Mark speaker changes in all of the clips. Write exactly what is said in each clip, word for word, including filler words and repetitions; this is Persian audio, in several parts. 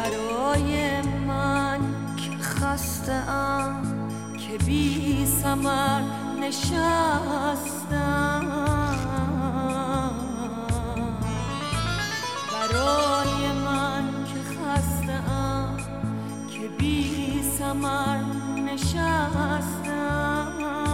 Speaker 1: برای من که خسته‌ام، که بی ثمر نشستم، برای من که خسته‌ام، که بی ثمر نشستم.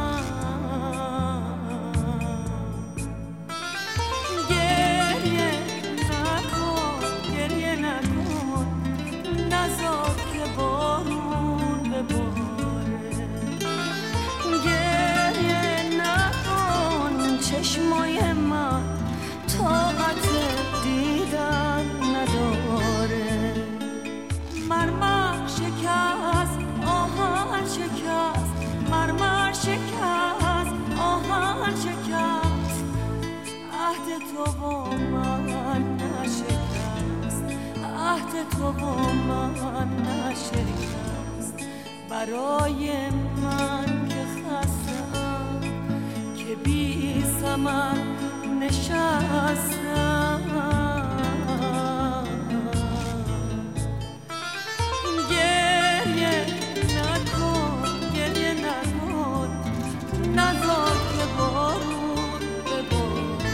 Speaker 1: گریه نکن، گریه نکن، نذار که بارون بباره. گریه نکن، چشمای من طاقت دیدن نداره. مرمر شکست، آهن شکست، مرمر شکست، آهن شکست، عهد تو و من نشکست، عهد تو و من نشکست. برای من که خسته‌ام، که بی ثمر نشستم. گریه نکن، گریه نکن، نذار که بارون بباره.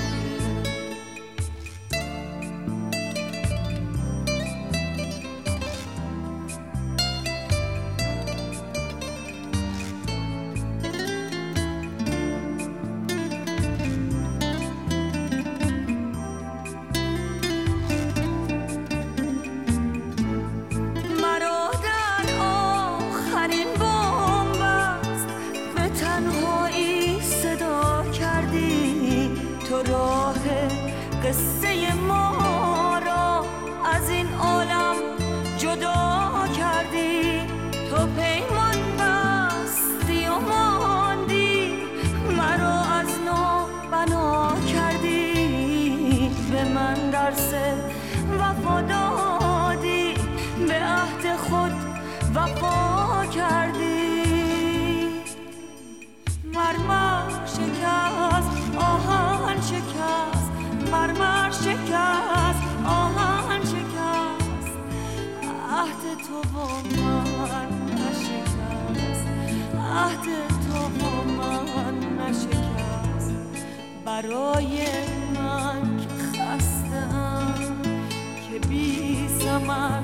Speaker 1: مرا در آخرین بنبست به تنهایی صدا کردی. تو راه قصه ما را از این عالم جدا کردی. تو پیمان بستی و ماندی، مرا از نو بنا کردی. به من درس وفا دادی، به عهد خود وفا کردی. مرمر شکست، آهن شکست، مرمر شکست، آهن شکست، عهد تو و من نشکست، عهد تو و من نشکست. برای من که خسته‌ام، که بی ثمر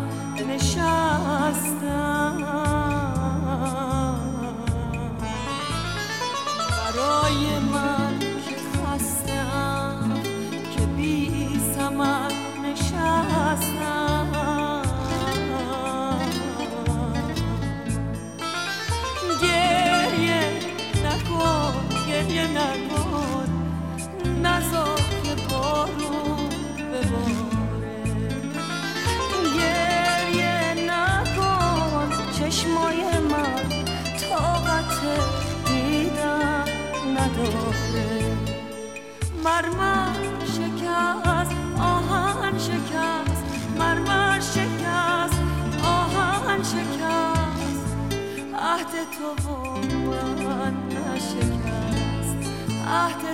Speaker 1: نشستم. برای من که خسته‌ام، که بی ثمر نشستم. گریه نکن، گریه نکن، نذار که بارون بباره. گریه نکن، چشمای من طاقت دیدن نداره. مرمر شکست، آهن شکست، مرمر شکست، آهن شکست، عهد تو و من نشکست، عهد